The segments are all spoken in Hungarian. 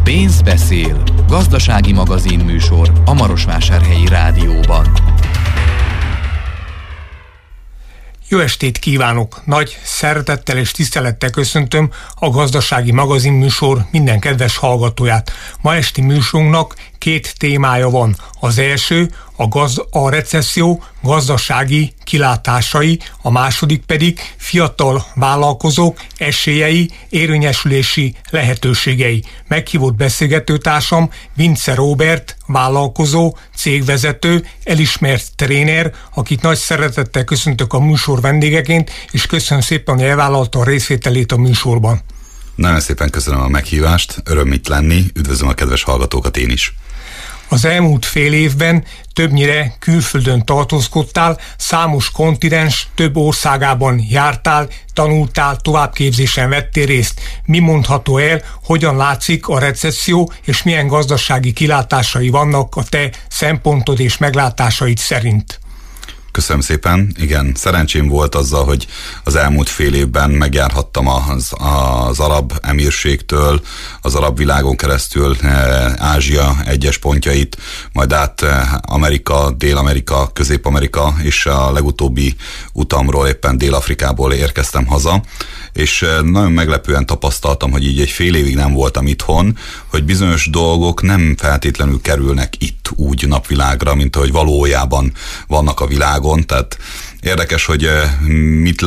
Pénz beszél. Gazdasági magazin műsor a Marosvásárhelyi Rádióban. Jó estét kívánok! Nagy szeretettel és tisztelettel köszöntöm a Gazdasági magazin műsor minden kedves hallgatóját. Ma esti műsorunknak két témája van. Az első a recesszió gazdasági kilátásai, a második pedig fiatal vállalkozók esélyei, érvényesülési lehetőségei. Meghívott beszélgetőtársam Vince Róbert, vállalkozó, cégvezető, elismert tréner, akit nagy szeretettel köszöntök a műsor vendégeként, és köszönöm szépen, hogy elvállalta a részvételét a műsorban. Nagyon szépen köszönöm a meghívást, öröm itt lenni, üdvözlöm a kedves hallgatókat én is. Az elmúlt fél évben többnyire külföldön tartózkodtál, számos kontinens több országában jártál, tanultál, továbbképzésen vettél részt. Mi mondható el, hogyan látszik a recesszió, és milyen gazdasági kilátásai vannak a te szempontod és meglátásaid szerint? Köszönöm szépen. Igen, szerencsém volt azzal, hogy az elmúlt fél évben megjárhattam az arab emírségtől, az arab világon keresztül Ázsia egyes pontjait, majd át Amerika, Dél-Amerika, Közép-Amerika, és a legutóbbi utamról éppen Dél-Afrikából érkeztem haza, és nagyon meglepően tapasztaltam, hogy így egy fél évig nem voltam itthon, hogy bizonyos dolgok nem feltétlenül kerülnek itt úgy napvilágra, mint ahogy valójában vannak a világon. Tehát érdekes, hogy mit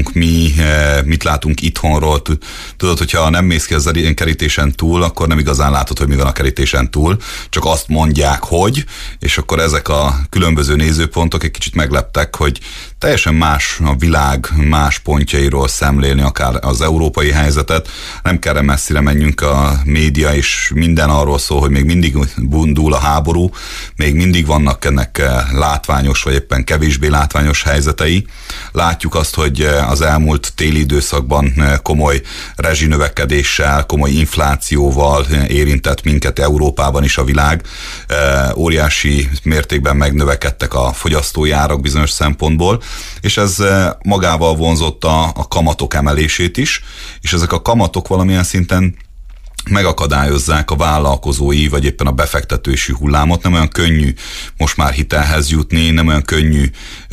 látunk itthonról. Tudod, hogyha nem mész ki az kerítésen túl, akkor nem igazán látod, hogy mi van a kerítésen túl, csak azt mondják, hogy, és akkor ezek a különböző nézőpontok egy kicsit megleptek, hogy teljesen más a világ más pontjairól szemlélni akár az európai helyzetet. Nem kell messzire menjünk, a média és minden arról szól, hogy még mindig bundul a háború, még mindig vannak ennek látványos vagy éppen kevésbé látványos helyzetei. Látjuk azt, hogy az elmúlt téli időszakban komoly rezsinövekedéssel, komoly inflációval érintett minket Európában is a világ. Óriási mértékben megnövekedtek a fogyasztói árak bizonyos szempontból, és ez magával vonzotta a kamatok emelését is, és ezek a kamatok valamilyen szinten megakadályozzák a vállalkozói, vagy éppen a befektetési hullámot. Nem olyan könnyű most már hitelhez jutni, nem olyan könnyű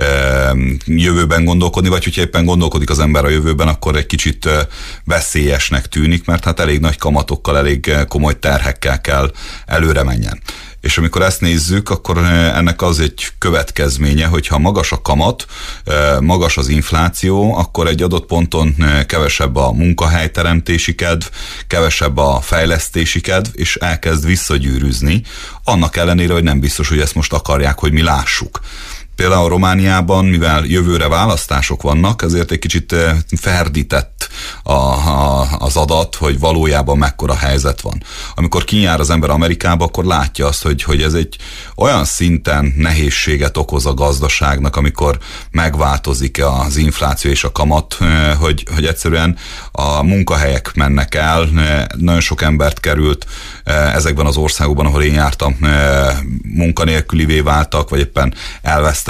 jövőben gondolkodni, vagy hogyha éppen gondolkodik az ember a jövőben, akkor egy kicsit veszélyesnek tűnik, mert hát elég nagy kamatokkal, elég komoly terhekkel kell előre menjen. És amikor ezt nézzük, akkor ennek az egy következménye, hogyha magas a kamat, magas az infláció, akkor egy adott ponton kevesebb a munkahelyteremtési kedv, kevesebb a fejlesztési kedv, és elkezd visszagyűrűzni, annak ellenére, hogy nem biztos, hogy ezt most akarják, hogy mi lássuk. Például Romániában, mivel jövőre választások vannak, ezért egy kicsit ferdített az adat, hogy valójában mekkora helyzet van. Amikor kijár az ember Amerikába, akkor látja azt, hogy ez egy olyan szinten nehézséget okoz a gazdaságnak, amikor megváltozik az infláció és a kamat, hogy egyszerűen a munkahelyek mennek el, nagyon sok embert került ezekben az országokban, ahol én jártam, munkanélkülivé váltak, vagy éppen elvesztettek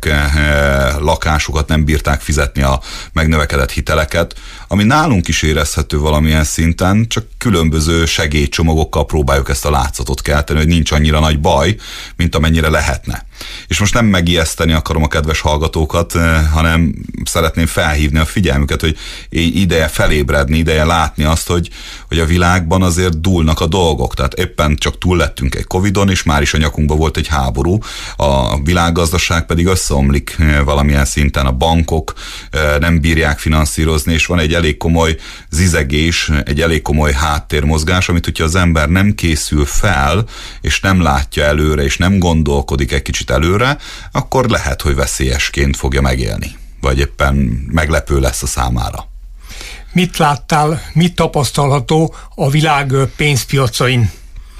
lakásukat, nem bírták fizetni a megnövekedett hiteleket, ami nálunk is érezhető valamilyen szinten, csak különböző segélycsomagokkal próbáljuk ezt a látszatot kelteni, hogy nincs annyira nagy baj, mint amennyire lehetne. És most nem megijeszteni akarom a kedves hallgatókat, hanem szeretném felhívni a figyelmüket, hogy ideje felébredni, ideje látni azt, hogy a világban azért dúlnak a dolgok. Tehát éppen csak túl lettünk egy Covidon, és már is a nyakunkban volt egy háború. A világgazdaság pedig összeomlik valamilyen szinten. A bankok nem bírják finanszírozni, és van egy elég komoly zizegés, egy elég komoly háttérmozgás, amit hogyha az ember nem készül fel, és nem látja előre, és nem gondolkodik egy kicsit előre, akkor lehet, hogy veszélyesként fogja megélni, vagy éppen meglepő lesz a számára. Mit láttál, mit tapasztalható a világ pénzpiacain?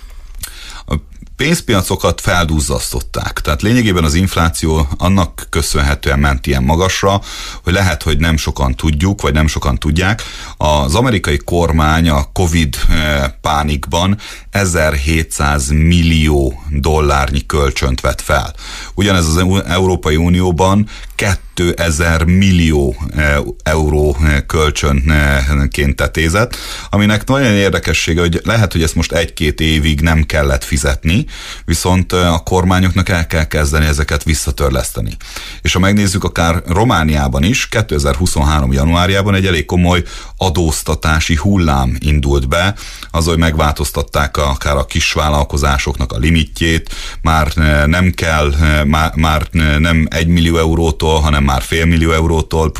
A pénzpiacokat felduzzasztották. Tehát lényegében az infláció annak köszönhetően ment ilyen magasra, hogy lehet, hogy nem sokan tudjuk, vagy nem sokan tudják. Az amerikai kormány a Covid pánikban 1700 millió dollárnyi kölcsönt vett fel. Ugyanez az Európai Unióban 2000 millió euró kölcsönként tetézett, aminek nagyon érdekessége, hogy lehet, hogy ezt most 1-2 évig nem kellett fizetni, viszont a kormányoknak el kell kezdeni ezeket visszatörleszteni. És ha megnézzük, akár Romániában is, 2023. januárjában egy elég komoly adóztatási hullám indult be, az, hogy megváltoztatták akár a kisvállalkozásoknak a limitjét, már nem kell, már nem 1 millió eurótól, hanem már fél millió eurótól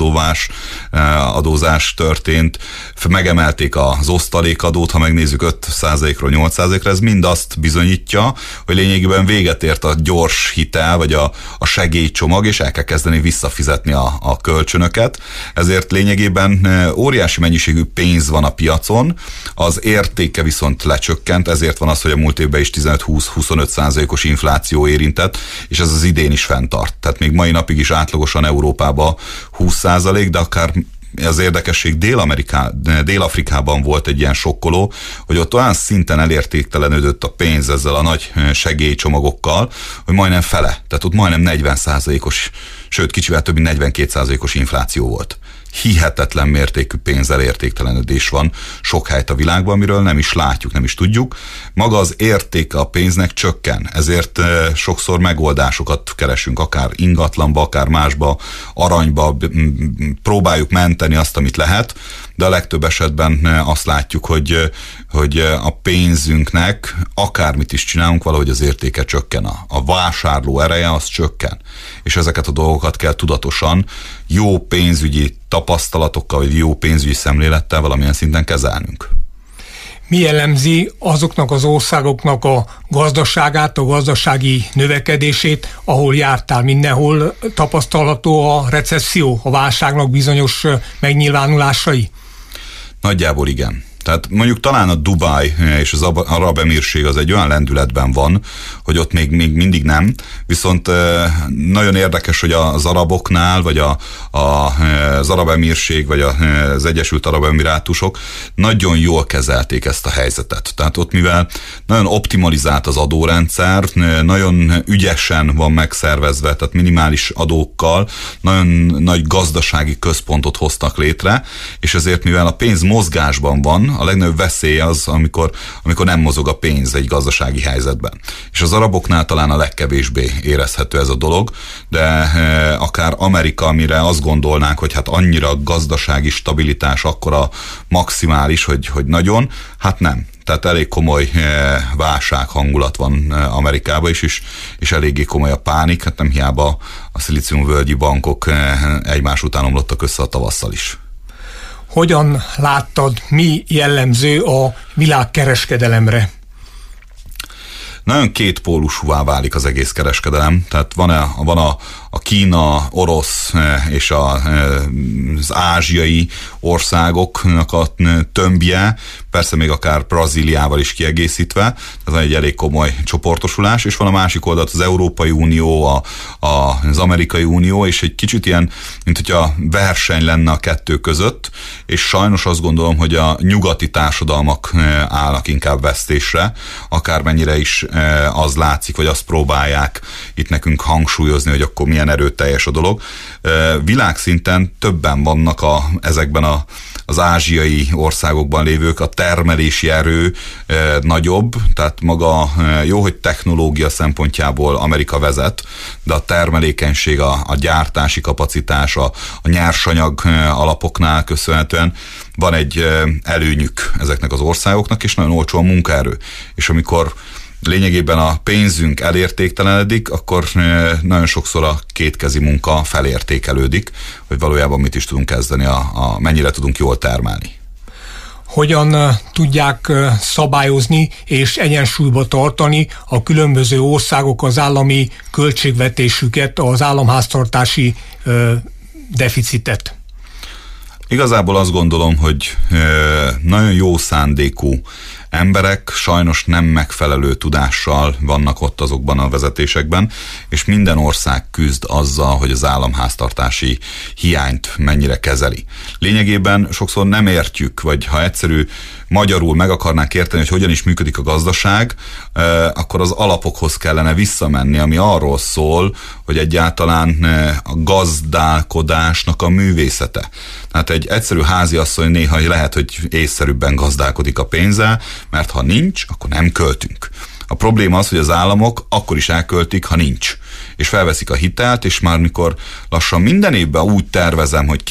adózás történt, megemelték az osztalékadót, ha megnézzük 5%-ról 8%-ra, ez mind azt bizonyítja, hogy lényegében véget ért a gyors hitel, vagy a segélycsomag, és el kell kezdeni visszafizetni a kölcsönöket, ezért lényegében óriási mennyiségű pénz van a piacon, az értéke viszont lecsökkent, ezért van az, hogy a múlt évben is 15-20-25%-os infláció érintett, és ez az idén is fenntart. Tehát még mai napig is átlagosan Európában 20%, de akár az érdekesség Dél-Afrikában volt egy ilyen sokkoló, hogy ott olyan szinten elértéktelenedett a pénz ezzel a nagy segélycsomagokkal, hogy majdnem fele, tehát ott majdnem 40%-os, sőt kicsivel több mint 42%-os infláció volt. Hihetetlen mértékű pénzelértéktelenedés van sok helyt a világban, amiről nem is látjuk, nem is tudjuk. Maga az értéke a pénznek csökken, ezért sokszor megoldásokat keresünk, akár ingatlanba, akár másba, aranyba, próbáljuk menteni azt, amit lehet, de a legtöbb esetben azt látjuk, hogy a pénzünknek akármit is csinálunk, valahogy az értéke csökken. A vásárló ereje az csökken. És ezeket a dolgokat kell tudatosan, jó pénzügyi tapasztalatokkal, vagy jó pénzügyi szemlélettel valamilyen szinten kezelnünk. Mi jellemzi azoknak az országoknak a gazdaságát, a gazdasági növekedését, ahol jártál? Mindenhol tapasztalható a recesszió, a válságnak bizonyos megnyilvánulásai? Nagyjából igen. Tehát mondjuk talán a Dubaj és az Arab Emírség az egy olyan lendületben van, hogy ott még mindig nem, viszont nagyon érdekes, hogy az araboknál, vagy az Arab Emírség, vagy az Egyesült Arab Emirátusok nagyon jól kezelték ezt a helyzetet. Tehát ott, mivel nagyon optimalizált az adórendszer, nagyon ügyesen van megszervezve, tehát minimális adókkal, nagyon nagy gazdasági központot hoztak létre, és ezért, mivel a pénz mozgásban van, a legnagyobb veszély az, amikor nem mozog a pénz egy gazdasági helyzetben. És az araboknál talán a legkevésbé érezhető ez a dolog, de akár Amerika, amire azt gondolnánk, hogy hát annyira gazdasági stabilitás, akkora maximális, hogy nagyon, hát nem. Tehát elég komoly válság hangulat van Amerikában is, és eléggé komoly a pánik, hát nem hiába a szilíciumvölgyi bankok egymás után omlottak össze a tavasszal is. Hogyan láttad, mi jellemző a világkereskedelemre? Nagyon kétpólusúvá válik az egész kereskedelem, tehát van a Kína, orosz és az ázsiai országoknak a tömbje, persze még akár Brazíliával is kiegészítve, ez egy elég komoly csoportosulás, és van a másik oldalt az Európai Unió, az Amerikai Unió, és egy kicsit ilyen, mint hogyha verseny lenne a kettő között, és sajnos azt gondolom, hogy a nyugati társadalmak állnak inkább vesztésre, akármennyire is az látszik, vagy azt próbálják itt nekünk hangsúlyozni, hogy akkor milyen erőteljes a dolog. Világszinten többen vannak ezekben az ázsiai országokban lévők, a termelési erő nagyobb, tehát maga jó, hogy technológia szempontjából Amerika vezet, de a termelékenység, a gyártási kapacitás, a nyersanyag alapoknál köszönhetően van egy előnyük ezeknek az országoknak, és nagyon olcsó a munkaerő. És amikor lényegében a pénzünk elértéktelenedik, akkor nagyon sokszor a kétkezi munka felértékelődik, hogy valójában mit is tudunk kezdeni, mennyire tudunk jól termelni. Hogyan tudják szabályozni és egyensúlyba tartani a különböző országok az állami költségvetésüket, az államháztartási deficitet? Igazából azt gondolom, hogy nagyon jó szándékú emberek sajnos nem megfelelő tudással vannak ott azokban a vezetésekben, és minden ország küzd azzal, hogy az államháztartási hiányt mennyire kezeli. Lényegében sokszor nem értjük, vagy ha egyszerű magyarul meg akarnánk érteni, hogy hogyan is működik a gazdaság, akkor az alapokhoz kellene visszamenni, ami arról szól, hogy egyáltalán a gazdálkodásnak a művészete. Tehát egy egyszerű háziasszony néha lehet, hogy észszerűbben gazdálkodik a pénzzel, mert ha nincs, akkor nem költünk. A probléma az, hogy az államok akkor is elköltik, ha nincs. És felveszik a hitelt, és már mikor lassan minden évben úgy tervezem, hogy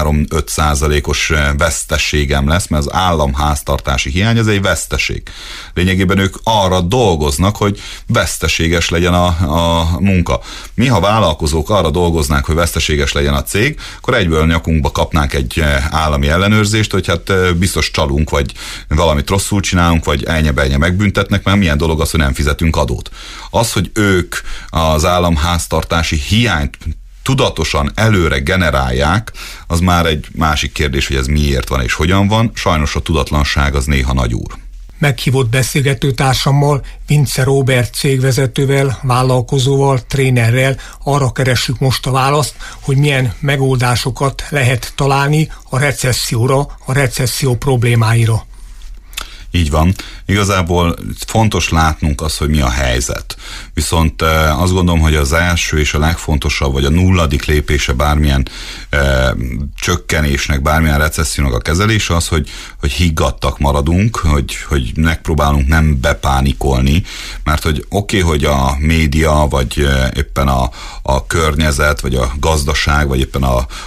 2-3-5% veszteségem lesz, mert az államháztartási hiány az egy veszteség. Lényegében ők arra dolgoznak, hogy veszteséges legyen a munka. Mi, ha vállalkozók arra dolgoznánk, hogy veszteséges legyen a cég, akkor egyből nyakunkba kapnánk egy állami ellenőrzést, hogy hát biztos csalunk, vagy valamit rosszul csinálunk, vagy elnye-belnye megbüntetnek, mert milyen dolog az, hogy nem fizetünk adót. Az, hogy ők az államháztartási hiányt tudatosan előre generálják, az már egy másik kérdés, hogy ez miért van és hogyan van. Sajnos a tudatlanság az néha nagy úr. Meghívott beszélgetőtársammal, Vince Robert cégvezetővel, vállalkozóval, trénerrel arra keressük most a választ, hogy milyen megoldásokat lehet találni a recesszióra, a recesszió problémáira. Így van. Igazából fontos látnunk azt, hogy mi a helyzet. Viszont azt gondolom, hogy az első és a legfontosabb, vagy a nulladik lépése bármilyen csökkenésnek, bármilyen recessziónak a kezelése az, hogy higgadtak maradunk, hogy megpróbálunk nem bepánikolni, mert hogy oké, hogy a média, vagy éppen a környezet, vagy a gazdaság, vagy éppen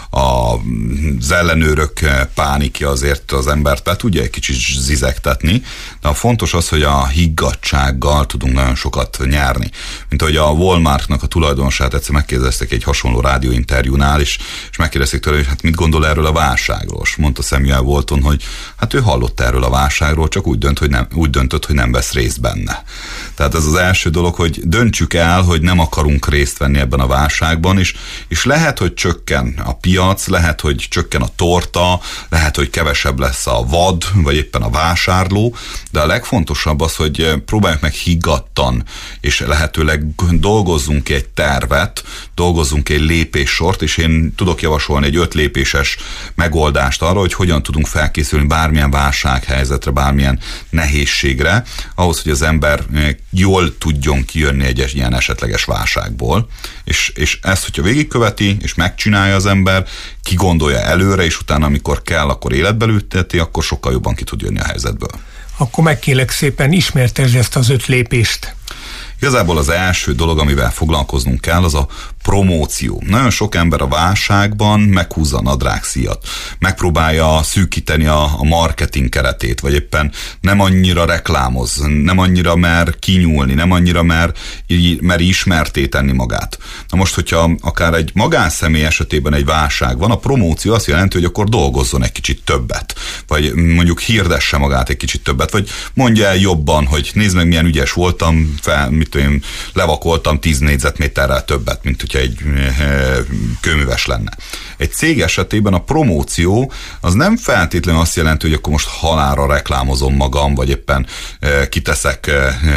az ellenőrök pánikja azért az embert be tudja egy kicsit zizegtetni, de a fontos az, hogy a higgadtsággal tudunk nagyon sokat nyerni. Mint ahogy a Walmartnak a tulajdonosát egyszer megkérdezték egy hasonló rádióinterjúnál, és megkérdezték tőle, hogy hát mit gondol erről a válságról. És mondta Samuel Walton, hogy hát ő hallott erről a válságról, csak úgy döntött, hogy nem vesz részt benne. Tehát ez az első dolog, hogy döntsük el, hogy nem akarunk részt venni ebben a válságban, és lehet, hogy csökken a piac, lehet, hogy csökken a torta, lehet, hogy kevesebb lesz a vad, vagy éppen a vásárló, de a legfontosabb az, hogy próbáljuk meg higgadtan, és lehetőleg dolgozzunk ki egy tervet, dolgozzunk egy lépéssort, és én tudok javasolni egy 5 lépéses megoldást arra, hogy hogyan tudunk felkészülni bármilyen válsághelyzetre, bármilyen nehézségre, ahhoz, hogy az ember jól tudjon kijönni egy ilyen esetleges válságból, és ezt, hogyha végigköveti, és megcsinálja az ember, kigondolja előre, és utána, amikor kell, akkor életbe ülteti, akkor sokkal jobban ki tud jönni a helyzetből. Akkor megkérlek szépen, ismertesd ezt az 5 lépést. Igazából az első dolog, amivel foglalkoznunk kell, az a promóció. Nagyon sok ember a válságban meghúzza a nadrágszíjat, megpróbálja szűkíteni a marketing keretét, vagy éppen nem annyira reklámoz, nem annyira mer kinyúlni, nem annyira mer ismertté tenni magát. Na most, hogyha akár egy magánszemély esetében egy válság van, a promóció azt jelenti, hogy akkor dolgozzon egy kicsit többet, vagy mondjuk hirdesse magát egy kicsit többet, vagy mondja el jobban, hogy nézd meg, milyen ügyes voltam, levakoltam 10 négyzetméterrel többet, mint hogyha egy kőműves lenne. Egy cég esetében a promóció az nem feltétlenül azt jelenti, hogy akkor most halálra reklámozom magam, vagy éppen kiteszek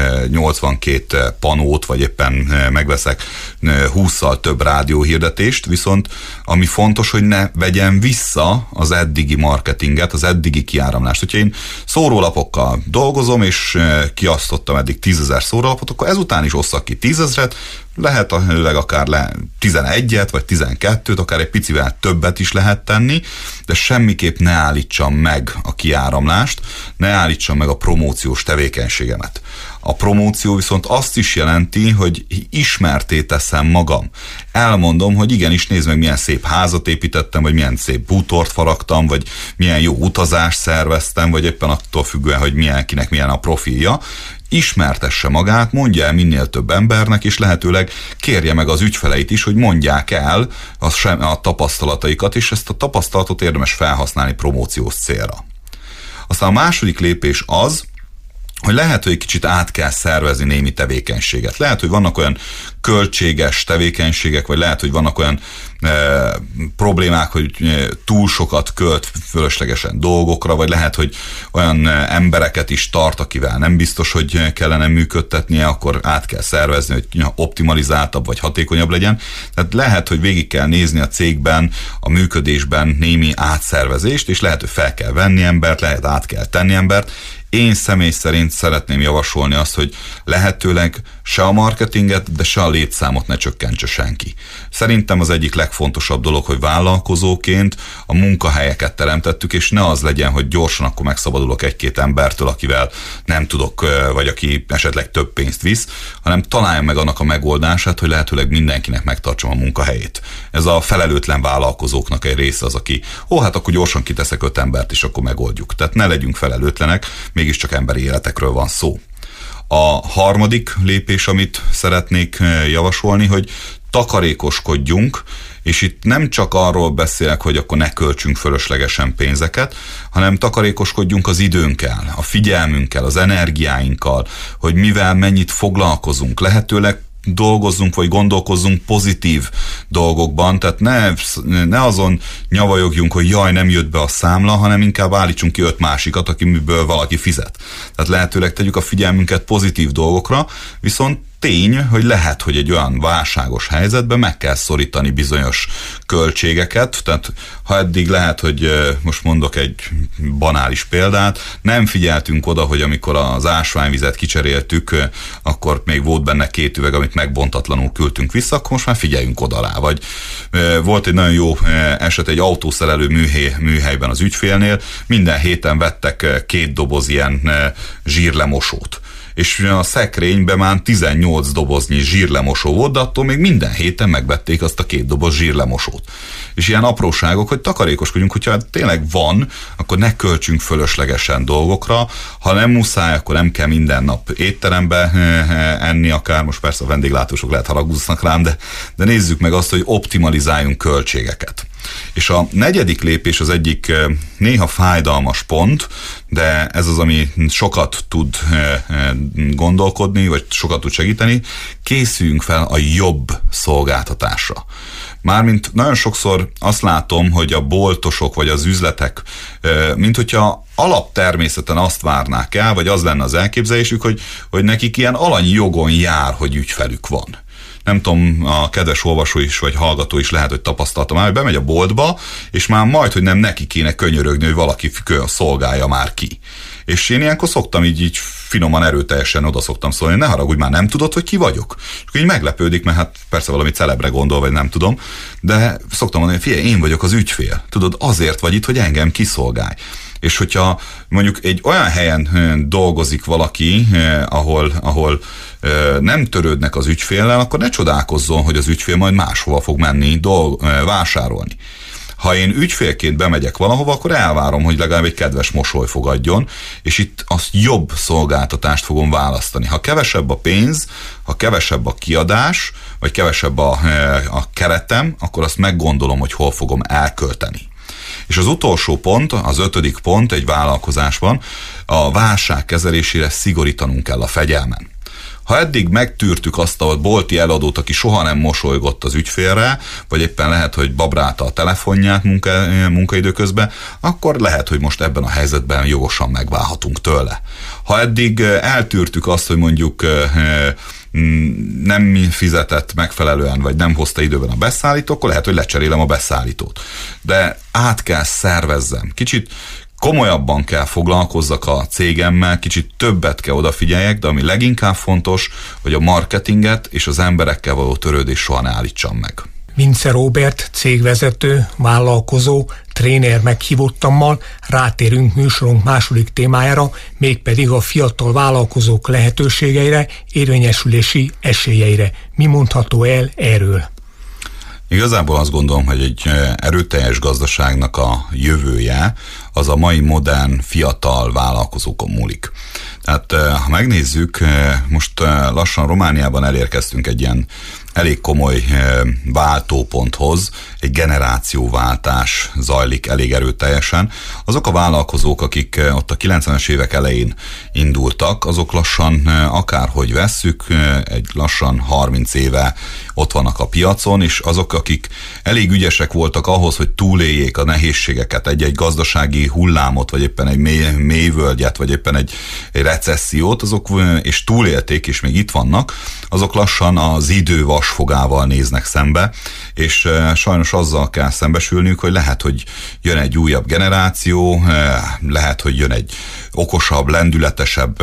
82 panót, vagy éppen megveszek 20-szal több rádióhirdetést, viszont ami fontos, hogy ne vegyem vissza az eddigi marketinget, az eddigi kiáramlást. Hogyha én szórólapokkal dolgozom, és kiasztottam eddig 10 000 szórólapot, akkor ezután is osszak ki 10 000-et, lehetőleg akár 11-et, vagy 12-t, akár egy picivel többet is lehet tenni, de semmiképp ne állítsam meg a kiáramlást, ne állítsam meg a promóciós tevékenységemet. A promóció viszont azt is jelenti, hogy ismertté teszem magam. Elmondom, hogy igenis, nézd meg, milyen szép házat építettem, vagy milyen szép bútort faragtam, vagy milyen jó utazást szerveztem, vagy éppen attól függően, hogy kinek milyen a profilja. Ismertesse magát, mondja el minél több embernek, és lehetőleg kérje meg az ügyfeleit is, hogy mondják el a tapasztalataikat, és ezt a tapasztalatot érdemes felhasználni promóciós célra. Aztán a második lépés az, hogy lehet, hogy egy kicsit át kell szervezni némi tevékenységet. Lehet, hogy vannak olyan költséges tevékenységek, vagy lehet, hogy vannak olyan problémák, hogy túl sokat költ fölöslegesen dolgokra, vagy lehet, hogy olyan embereket is tart, akivel nem biztos, hogy kellene működtetnie, akkor át kell szervezni, hogy optimalizáltabb vagy hatékonyabb legyen. Tehát lehet, hogy végig kell nézni a cégben, a működésben némi átszervezést, és lehet, hogy fel kell venni embert, lehet át kell tenni embert. Én személy szerint szeretném javasolni azt, hogy lehetőleg se a marketinget, de se a létszámot ne csökkentse senki. Szerintem az egyik legfontosabb dolog, hogy vállalkozóként a munkahelyeket teremtettük, és ne az legyen, hogy gyorsan akkor megszabadulok egy-két embertől, akivel nem tudok, vagy aki esetleg több pénzt visz, hanem találjam meg annak a megoldását, hogy lehetőleg mindenkinek megtartsam a munkahelyét. Ez a felelőtlen vállalkozóknak egy része az, aki, hát akkor gyorsan kiteszek 5 embert, és akkor megoldjuk. Tehát ne legyünk felelőtlenek, mégiscsak emberi életekről van szó. A harmadik lépés, amit szeretnék javasolni, hogy takarékoskodjunk, és itt nem csak arról beszélek, hogy akkor ne költsünk fölöslegesen pénzeket, hanem takarékoskodjunk az időnkkel, a figyelmünkkel, az energiáinkkal, hogy mivel mennyit foglalkozunk. Lehetőleg dolgozzunk, vagy gondolkozzunk pozitív dolgokban, tehát ne azon nyavajogjunk, hogy jaj, nem jött be a számla, hanem inkább állítsunk ki 5 másikat, akiből valaki fizet. Tehát lehetőleg tegyük a figyelmünket pozitív dolgokra, viszont tény, hogy lehet, hogy egy olyan válságos helyzetben meg kell szorítani bizonyos költségeket, tehát ha eddig lehet, hogy most mondok egy banális példát, nem figyeltünk oda, hogy amikor az ásványvizet kicseréltük, akkor még volt benne 2 üveg, amit megbontatlanul küldtünk vissza, akkor most már figyeljünk oda rá. Vagy volt egy nagyon jó eset, egy autószerelő műhelyben az ügyfélnél, minden héten vettek 2 doboz ilyen zsírlemosót. És a szekrényben már 18 doboznyi zsírlemosó volt, de attól még minden héten megvették azt a 2 doboz zsírlemosót. És ilyen apróságok, hogy takarékoskodjunk, hogyha tényleg van, akkor ne költsünk fölöslegesen dolgokra, ha nem muszáj, akkor nem kell minden nap étterembe enni, akár most persze a vendéglátósok lehet haragudnak rám, de nézzük meg azt, hogy optimalizáljunk költségeket. És a negyedik lépés az egyik néha fájdalmas pont, de ez az, ami sokat tud gondolkodni, vagy sokat tud segíteni, készüljünk fel a jobb szolgáltatásra. Mármint nagyon sokszor azt látom, hogy a boltosok vagy az üzletek, mint hogyha alaptermészeten azt várnák el, vagy az lenne az elképzelésük, hogy nekik ilyen alanyi jogon jár, hogy ügyfelük van. Nem tudom, a kedves olvasó is, vagy hallgató is lehet, hogy tapasztalta már, hogy bemegy a boltba, és már majd, hogy nem neki kéne könyörögni, hogy valaki szolgálja már ki. És én ilyenkor szoktam így finoman, erőteljesen oda szoktam szólni, ne haragudj, már nem tudod, hogy ki vagyok? És így meglepődik, mert hát persze valami celebre gondol, vagy nem tudom, de szoktam mondani, hogy figyelj, én vagyok az ügyfél. Tudod, azért vagy itt, hogy engem kiszolgálj. És hogyha mondjuk egy olyan helyen dolgozik valaki, ahol nem törődnek az ügyféllel, akkor ne csodálkozzon, hogy az ügyfél majd máshova fog menni vásárolni. Ha én ügyfélként bemegyek valahova, akkor elvárom, hogy legalább egy kedves mosoly fogadjon, és itt azt jobb szolgáltatást fogom választani. Ha kevesebb a pénz, ha kevesebb a kiadás, vagy kevesebb a keretem, akkor azt meggondolom, hogy hol fogom elkölteni. És az utolsó pont, az 5. pont egy vállalkozásban, a válság kezelésére szigorítanunk kell a fegyelmen. Ha eddig megtűrtük azt a bolti eladót, aki soha nem mosolygott az ügyfélre, vagy éppen lehet, hogy babrálta a telefonját munkaidő közben, akkor lehet, hogy most ebben a helyzetben jogosan megválhatunk tőle. Ha eddig eltűrtük azt, hogy mondjuk nem fizetett megfelelően, vagy nem hozta időben a beszállító, akkor lehet, hogy lecserélem a beszállítót. De át kell szervezzem. Kicsit komolyabban kell foglalkozzak a cégemmel, kicsit többet kell odafigyeljek, de ami leginkább fontos, hogy a marketinget és az emberekkel való törődés soha ne állítsam meg. Vince Róbert, cégvezető, vállalkozó, tréner meghívottammal rátérünk műsorunk második témájára, mégpedig a fiatal vállalkozók lehetőségeire, érvényesülési esélyeire. Mi mondható el erről? Igazából azt gondolom, hogy egy erőteljes gazdaságnak a jövője az a mai modern, fiatal vállalkozókon múlik. Tehát ha megnézzük, most lassan Romániában elérkeztünk egy ilyen elég komoly váltóponthoz, egy generációváltás zajlik elég erőteljesen. Azok a vállalkozók, akik ott a 90-es évek elején indultak, azok lassan, akárhogy vesszük, egy lassan 30 éve ott vannak a piacon, és azok, akik elég ügyesek voltak ahhoz, hogy túléljék a nehézségeket, egy gazdasági hullámot, vagy éppen egy mélyvölgyet, vagy éppen egy recessziót, azok, és túlélték, és még itt vannak, azok lassan az idő vasfogával néznek szembe, és sajnos azzal kell szembesülniük, hogy lehet, hogy jön egy újabb generáció, lehet, hogy jön egy okosabb, lendületesebb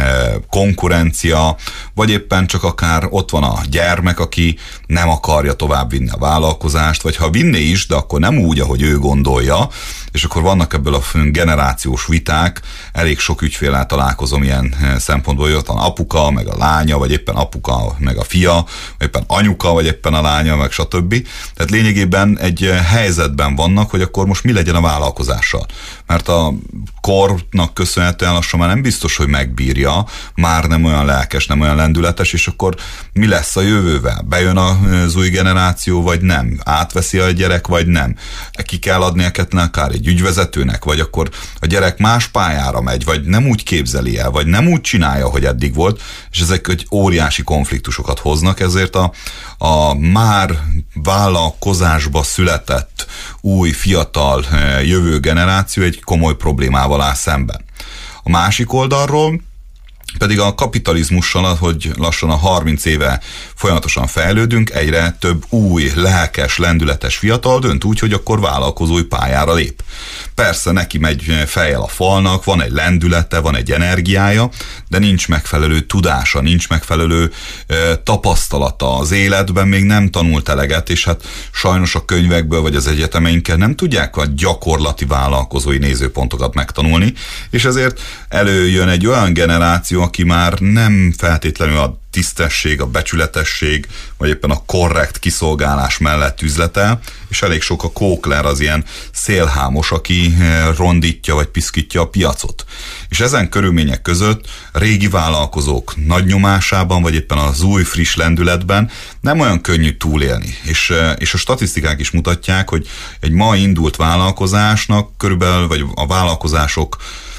konkurencia, vagy éppen csak akár ott van a gyermek, aki nem akarja továbbvinni a vállalkozást, vagy ha vinné is, de akkor nem úgy, ahogy ő gondolja, és akkor vannak ebből a generációs viták, elég sok ügyféllel találkozom ilyen szempontból, hogy ott van apuka, meg a lánya, vagy éppen apuka, meg a fia, vagy éppen anyuka, vagy éppen a lánya, meg stb. Tehát lényegében egy helyzetben vannak, hogy akkor most mi legyen a vállalkozással. Mert a kornak köszönhetően lassan már nem biztos, hogy megbírja, már nem olyan lelkes, nem olyan lendületes, és akkor mi lesz a jövővel? Bejön az új generáció, vagy nem? Átveszi a gyerek, vagy nem? Ki kell adni akár egy ügyvezetőnek, vagy akkor a gyerek más pályára megy, vagy nem úgy képzeli el, vagy nem úgy csinálja, hogy eddig volt, és ezek egy óriási konfliktusokat hoznak, ezért a már vállalkozásba született új, fiatal jövő generáció egy komoly problémával áll szemben. A másik oldalról pedig a kapitalizmussal, hogy lassan a 30 éve folyamatosan fejlődünk, egyre több új, lelkes, lendületes fiatal dönt úgy, hogy akkor vállalkozói pályára lép. Persze neki megy fejjel a falnak, van egy lendülete, van egy energiája, de nincs megfelelő tudása, nincs megfelelő tapasztalata az életben, még nem tanult eleget, és hát sajnos a könyvekből vagy az egyetemeinken nem tudják a gyakorlati vállalkozói nézőpontokat megtanulni, és ezért előjön egy olyan generáció, aki már nem feltétlenül a tisztesség, a becsületesség, vagy éppen a korrekt kiszolgálás mellett üzletel, és elég sok a kókler, az ilyen szélhámos, aki rondítja vagy piszkítja a piacot. És ezen körülmények között régi vállalkozók nagy nyomásában, vagy éppen az új friss lendületben nem olyan könnyű túlélni. És a statisztikák is mutatják, hogy egy ma indult vállalkozásnak körülbelül, vagy a vállalkozások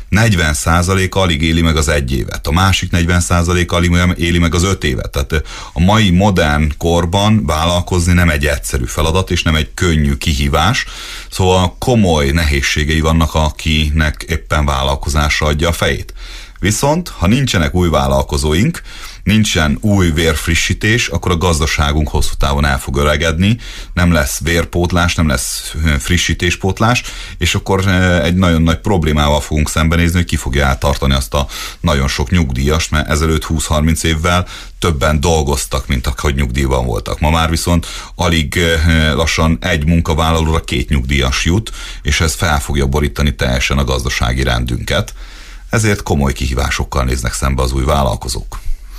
40%-a alig éli meg az 1 évet, a másik 40%-a alig éli meg az 5 évet. Tehát a mai modern korban vállalkozni nem egy egyszerű feladat, és nem egy könnyű kihívás, szóval komoly nehézségei vannak, akinek éppen vállalkozásra adja a fejét. Viszont, ha nincsenek új vállalkozóink, nincsen új vérfrissítés, akkor a gazdaságunk hosszú távon el fog öregedni, nem lesz vérpótlás, nem lesz frissítéspótlás, és akkor egy nagyon nagy problémával fogunk szembenézni, hogy ki fogja eltartani azt a nagyon sok nyugdíjast, mert ezelőtt 20-30 évvel többen dolgoztak, mint ahogy nyugdíjban voltak. Ma már viszont alig lassan egy munkavállalóra 2 nyugdíjas jut, és ez fel fogja borítani teljesen a gazdasági rendünket. Ezért komoly kihívásokkal néznek szembe az új vállalkozók.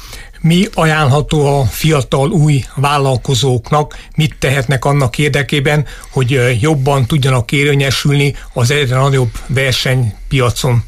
Mi ajánlható a fiatal új vállalkozóknak, mit tehetnek annak érdekében, hogy jobban tudjanak érvényesülni az egyre nagyobb versenypiacon?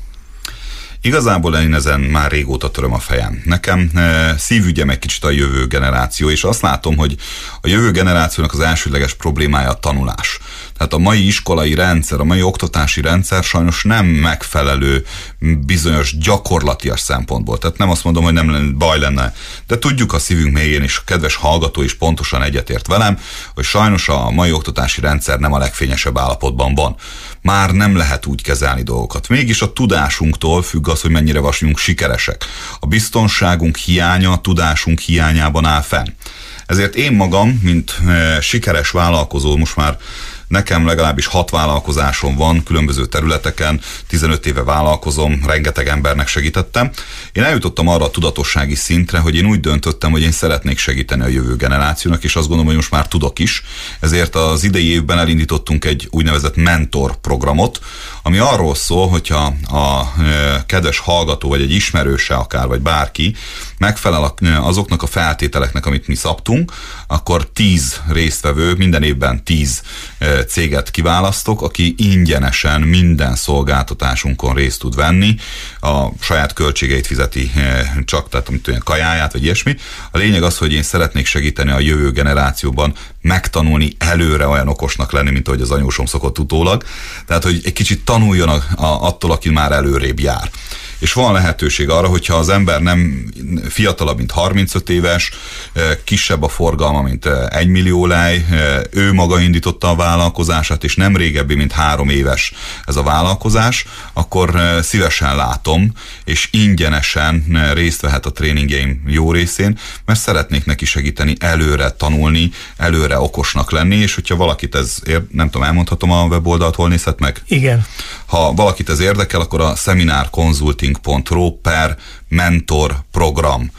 Igazából én ezen már régóta töröm a fejem. Nekem szívügyem egy kicsit a jövő generáció, és azt látom, hogy a jövő generációnak az elsődleges problémája a tanulás. Tehát a mai iskolai rendszer, a mai oktatási rendszer sajnos nem megfelelő bizonyos gyakorlatias szempontból. Tehát nem azt mondom, hogy nem baj lenne, de tudjuk a szívünk mélyén, és a kedves hallgató is pontosan egyetért velem, hogy sajnos a mai oktatási rendszer nem a legfényesebb állapotban van. Már nem lehet úgy kezelni dolgokat. Mégis a tudásunktól függ az, hogy mennyire vagyunk sikeresek. A biztonságunk hiánya, a tudásunk hiányában áll fenn. Ezért én magam, mint sikeres vállalkozó, most már nekem legalábbis 6 vállalkozásom van különböző területeken, 15 éve vállalkozom, rengeteg embernek segítettem. Én eljutottam arra a tudatossági szintre, hogy én úgy döntöttem, hogy én szeretnék segíteni a jövő generációnak, és azt gondolom, hogy most már tudok is. Ezért az idei évben elindítottunk egy úgynevezett mentor programot, ami arról szól, hogyha a kedves hallgató, vagy egy ismerőse akár, vagy bárki megfelel azoknak a feltételeknek, amit mi szabtunk, akkor 10 résztvevő, minden évben 10 céget kiválasztok, aki ingyenesen minden szolgáltatásunkon részt tud venni, a saját költségeit fizeti csak, tehát amit olyan kajáját, vagy ilyesmi. A lényeg az, hogy én szeretnék segíteni a jövő generációban megtanulni előre olyan okosnak lenni, mint ahogy az anyósom szokott utólag. Tehát, hogy egy kicsit tanuljon attól, aki már előrébb jár. És van lehetőség arra, hogyha az ember nem fiatalabb, mint 35 éves, kisebb a forgalma, mint 1 millió lej, ő maga indította a vállalkozását, és nem régebbi, mint 3 éves ez a vállalkozás, akkor szívesen látom, és ingyenesen részt vehet a tréningjeim jó részén, mert szeretnék neki segíteni előre tanulni, előre okosnak lenni, és hogyha valakit ez nem tudom, elmondhatom a weboldalt, hol nézhet meg? Igen. Ha valakit ez érdekel, akkor a seminarconsulting.ro/mentor program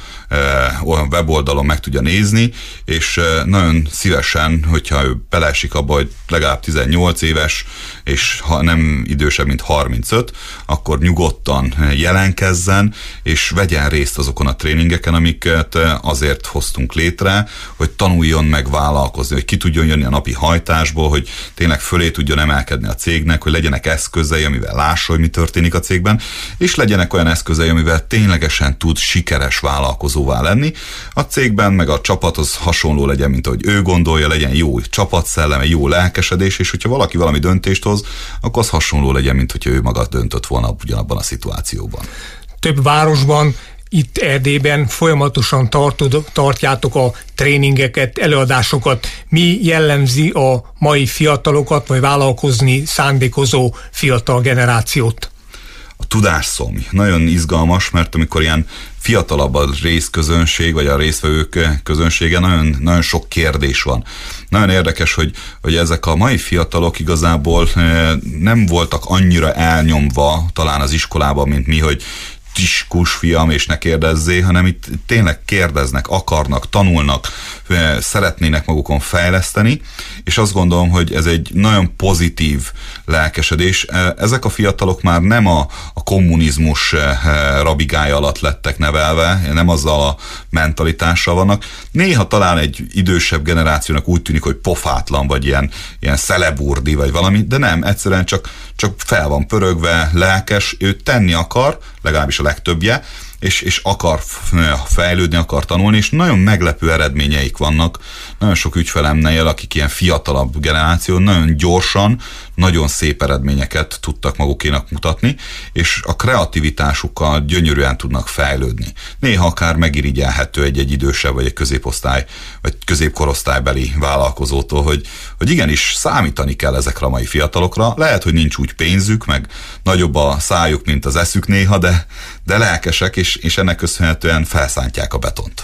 weboldalon meg tudja nézni, és nagyon szívesen, hogyha ő beleesik abba, hogy legalább 18 éves, és ha nem idősebb, mint 35, akkor nyugodtan jelentkezzen, és vegyen részt azokon a tréningeken, amiket azért hoztunk létre, hogy tanuljon meg vállalkozni, hogy ki tudjon jönni a napi hajtásból, hogy tényleg fölé tudjon emelkedni a cégnek, hogy legyenek eszközei, amivel lássa, hogy mi történik a cégben, és legyenek olyan eszközei, amivel ténylegesen tud sikeres vállalkozóvá lenni. A cégben meg a csapat az hasonló legyen, mint ahogy ő gondolja, legyen jó csapatszelleme, jó lelkesedés, és hogyha valaki valami döntést hoz, akkor az hasonló legyen, mint hogyha ő maga döntött volna ugyanabban a szituációban. Több városban, itt Erdélyben folyamatosan tartjátok a tréningeket, előadásokat. Mi jellemzi a mai fiatalokat, vagy vállalkozni szándékozó fiatal generációt? A tudásszomj. Nagyon izgalmas, mert amikor ilyen fiatalabb a részközönség, vagy a résztvevők közönsége, nagyon, nagyon sok kérdés van. Nagyon érdekes, hogy ezek a mai fiatalok igazából nem voltak annyira elnyomva talán az iskolában, mint mi, hogy tiskus fiam, és ne kérdezzé, hanem itt tényleg kérdeznek, akarnak, tanulnak, szeretnének magukon fejleszteni, és azt gondolom, hogy ez egy nagyon pozitív lelkesedés. Ezek a fiatalok már nem a kommunizmus rabigája alatt lettek nevelve, nem azzal a mentalitással vannak. Néha talán egy idősebb generációnak úgy tűnik, hogy pofátlan, vagy ilyen szeleburdi, vagy valami, de nem, egyszerűen csak fel van pörögve, lelkes, ő tenni akar, legalábbis a legtöbbje, és akar fejlődni, akar tanulni, és nagyon meglepő eredményeik vannak. Nagyon sok ügyfelemnél, akik ilyen fiatalabb generáció, nagyon gyorsan, nagyon szép eredményeket tudtak magukénak mutatni, és a kreativitásukkal gyönyörűen tudnak fejlődni. Néha akár megirigyelhető egy idősebb, vagy egy középosztály, vagy középkorosztálybeli vállalkozótól, hogy igenis számítani kell ezekre a mai fiatalokra. Lehet, hogy nincs úgy pénzük, meg nagyobb a szájuk, mint az eszük néha, de lelkesek, és ennek köszönhetően felszántják a betont.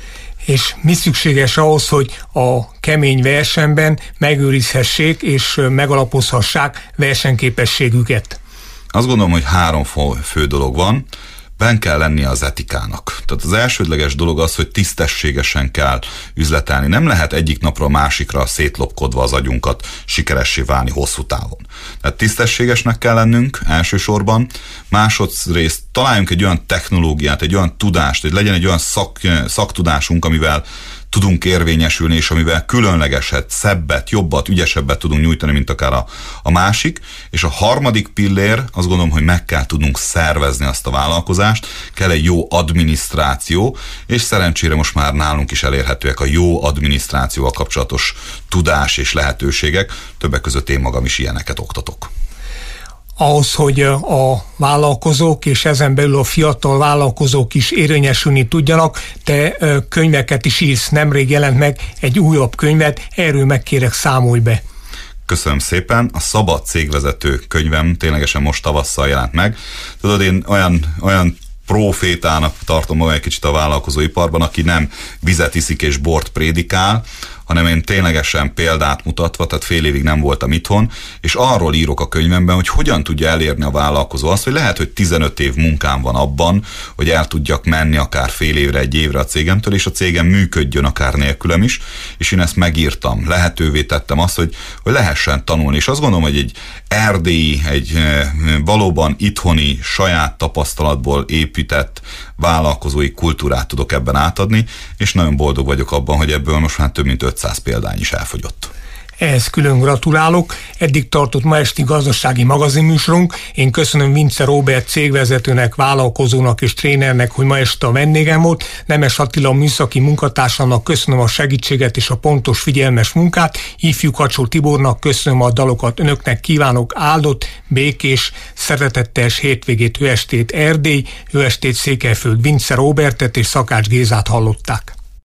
És mi szükséges ahhoz, hogy a kemény versenyben megőrizhessék és megalapozhassák versenyképességüket? Azt gondolom, hogy 3 fő dolog van. Benn kell lennie az etikának. Tehát az elsődleges dolog az, hogy tisztességesen kell üzletelni. Nem lehet egyik napra a másikra szétlopkodva az agyunkat sikeressé válni hosszú távon. Tehát tisztességesnek kell lennünk elsősorban. Másodrészt találjunk egy olyan technológiát, egy olyan tudást, hogy legyen egy olyan szaktudásunk, amivel tudunk érvényesülni, és amivel különlegeset, szebbet, jobbat, ügyesebbet tudunk nyújtani, mint akár a másik. És a harmadik pillér, azt gondolom, hogy meg kell tudnunk szervezni azt a vállalkozást, kell egy jó adminisztráció, és szerencsére most már nálunk is elérhetőek a jó adminisztrációval kapcsolatos tudás és lehetőségek. Többek között én magam is ilyeneket oktatok. Ahhoz, hogy a vállalkozók és ezen belül a fiatal vállalkozók is érvényesülni tudjanak, te könyveket is írsz, nemrég jelent meg egy újabb könyvet, erről megkérek, számolj be. Köszönöm szépen, a Szabad Cégvezető könyvem ténylegesen most tavasszal jelent meg. Tudod, én olyan profétának tartom magam egy kicsit a vállalkozóiparban, aki nem vizet iszik és bort prédikál, hanem én ténylegesen példát mutatva, tehát fél évig nem voltam itthon, és arról írok a könyvemben, hogy hogyan tudja elérni a vállalkozó azt, hogy lehet, hogy 15 év munkám van abban, hogy el tudjak menni akár fél évre, egy évre a cégemtől, és a cégem működjön akár nélkülem is, és én ezt megírtam. Lehetővé tettem azt, hogy lehessen tanulni, és azt gondolom, hogy egy erdélyi, egy valóban itthoni, saját tapasztalatból épített vállalkozói kultúrát tudok ebben átadni, és nagyon boldog vagyok abban, hogy ebből most már több mint 500 példány is elfogyott. Ehhez külön gratulálok. Eddig tartott ma esti gazdasági magazinműsorunk. Én köszönöm Vince Róbert cégvezetőnek, vállalkozónak és trénernek, hogy ma este a vendégem volt. Nemes Attila műszaki munkatársamnak köszönöm a segítséget és a pontos, figyelmes munkát. Ifjú Kacsó Tibornak köszönöm a dalokat. Önöknek kívánok áldott, békés, szeretetteljes hétvégét, jó estét Erdély, jó estét Székelyföld. Vince Róbertet és Szakács Gézát hallották.